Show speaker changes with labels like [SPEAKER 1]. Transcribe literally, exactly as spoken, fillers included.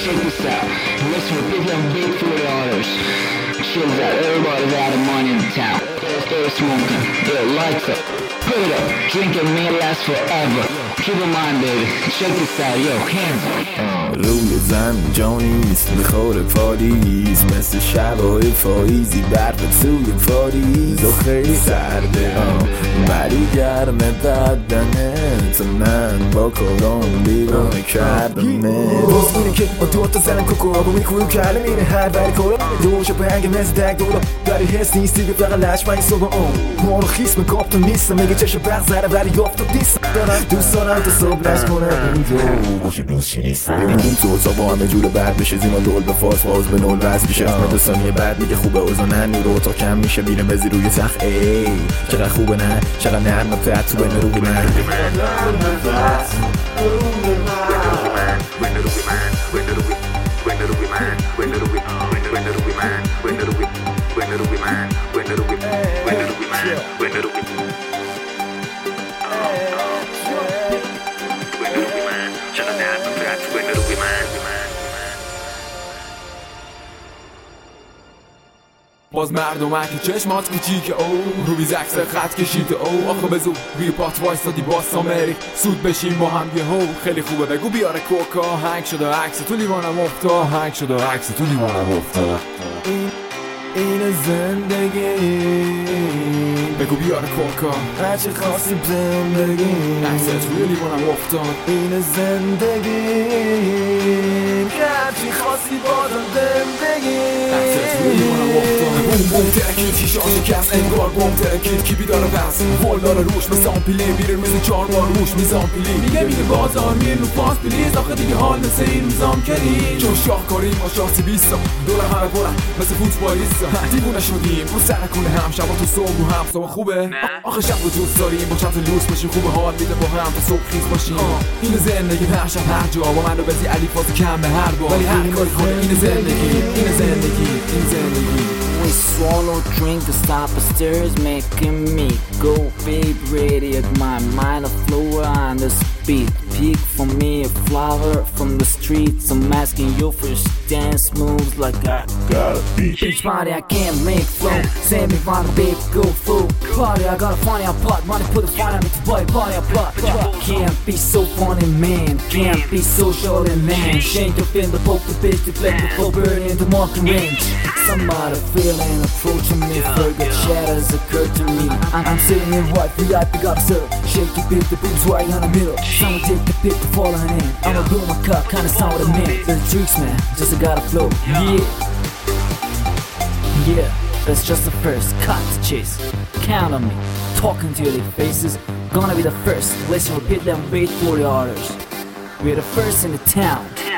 [SPEAKER 1] check this out. Listen, repeat them big food orders. Chills out, everybody's out of money in town. They're smoking, yo, lights up. Put it up, drinking may last forever. Keep in mind, baby, check this out, yo, hands up.
[SPEAKER 2] روی زمین جا نیست میخوره پاریس مثل شبای فایزی برق توی پاریس و خیلی سرده ولی گرم بدنه تو من با کارام دیوانه کردمه باز اینه که با دوتا زن کوکو با میکنیم کلم اینه هر بری کارا دوشه پنگ مثل دک دورا داری حس نیستی که فقط لشمه این صبح اون ما رو خیس مکاب تو نیستم میگه چشم برق زره ولی یافت و دیست دارم دوست دارم تو صبح لش کنم اینجا باشه دوست چی نیستم ببینیم تو تا با همه جور بعد بشه زینا لول به فاس باز به نول وز میشه همه دو ثانیه بعد میگه خوبه اوزانن نور تا کم میشه میره بزی روی تخت ای چقدر خوبه نه چقدر نرم نفت تو بین رو بی من باز مردم که چشمات کوچیکه او رو بیز عکس خط کشیده او آخه بزو روی پات وایستادی با سامری سود بشیم با هم یه هو خیلی خوبه بگو بیاره کوکا هنگ شده عکس تو لیوانم افتا هنگ شده عکس تو لیوانم افتا این این زندگی بگو بیاره کوکا هرچی خواستی زندگی عکس توی لیوانم افتاد این زندگی هرچی خواستی بادم زندگی عکس توی لیوانم افتاد بوم بوم ترکید شیشه آشو کس انگار بوم ترکید کی بیداره بس ول داره روش مثل آمپیلی بیره مثل چار بار روش میزه آمپیلی میگه میگه بازار میره نو پاس پلیز آخه دیگه حال مثل این روزام کردی چون شاهکاری ما شاسی بیستا دور همه برن مثل فوتبالیستا دیوونه شدیم رو سر کونه هم شبا تو صبح رو هم صبح خوبه آخه شب رو دوست داریم با چند تا لوس بشیم خوبه حال میده با هم تا صبح خیز باشیم این زندگی هر شب هر جا با من رو بزی علی فاز کم به هر بار ولی هر کاری کنه این زندگی این زندگی این زندگی
[SPEAKER 1] We swallow drink to stop the stairs making me go babe ready at my mind a flower on the speed peak for me a flower from the streets I'm asking you for dance moves like I got a beat each body I can't make flow send me from the babe go full party I got a funny apart money put a fire on me to buy party apart can't be so funny man can't be so short and man shake up in the poke the bitch deflect the full burn in the marking range somebody feeling approaching me forget shadows occur to me I'm, I'm sitting in white V I P got a serve shake it beat the boobs right on the middle someone take the pic to fall on in I'ma blow my cup kinda sound with a man the tricks man just I gotta flow yeah yeah that's just the first cut to chase count on me talking to your faces gonna be the first listen repeat them wait for the orders we're the first in the town